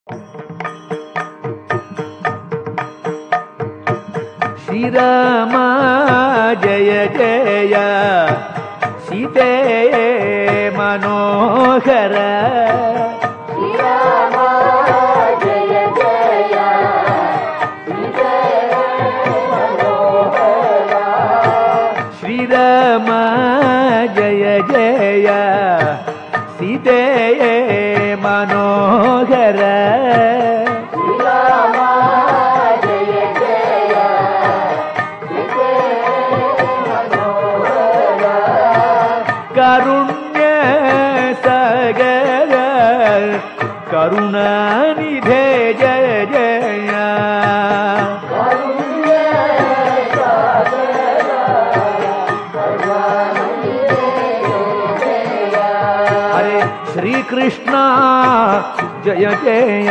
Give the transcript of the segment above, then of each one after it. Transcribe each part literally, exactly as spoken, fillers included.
శ్రీరామ జయ జయ సీతే మనోహర శ్రీరామ జయ జయ సీతే మనోహర శ్రీరామ జయ జయ సీతే మనోహర శ్రీరామ జయ జయ సీతే మనోహర కారుణ్య సాగర కరుణానిధే జయ జయ కరుణ్య సాగర కరుణానిధే జయ హరే శ్రీకృష్ణ జయ జయ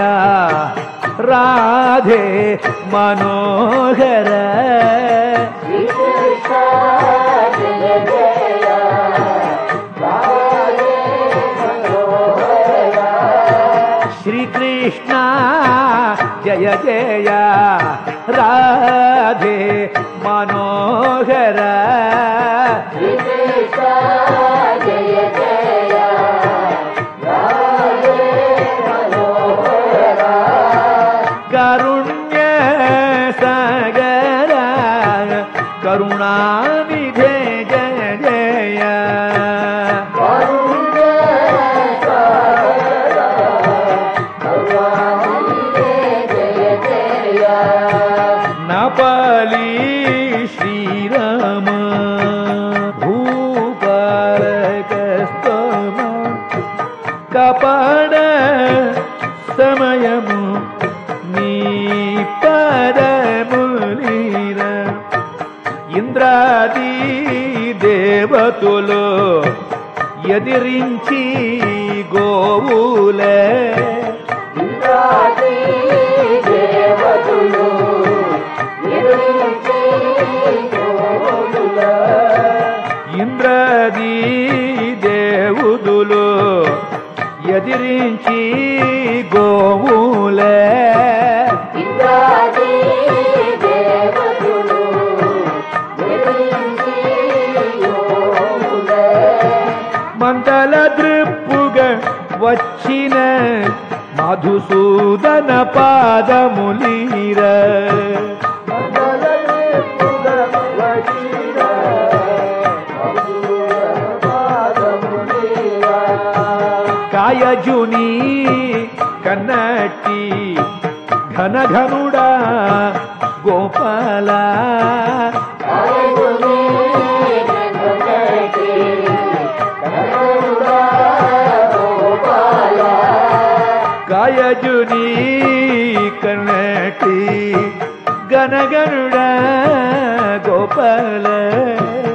రాధే మనోహర శ్రీకృష్ణ జయ జయ రాధే మనోహర శ్రీకృష్ణ జయ జయ రాధే మనోహర శ్రీకృష్ణ జయ జయ రాధే మనోహర కారుణ్య సాగర కరుణానిధే జయ జయ కరుణ్య సాగర కరుణానిధే జయ జయ నపాలి శ్రీరామ భూపాలకస్తమ కాపాడ సమయము నీ పదములీర ఇంద్రాది దేవతులు ఎదిరించి గోవులే ఇంద్రాది దేవతలు ఎదిరించి గోవుల ఇంద్రాది దేవుదులు ఎదిరించి గోవులే ఇంద్రాది దేవతలు ఎదిరించి గోవుల మందల దృప్పుగా వచ్చిన మధుసూదన పాదములీర కాయజుని కన్నటి ఘనఘనుడా గోపాల కాయజుని కన్నటి గనగనుడా గోపాల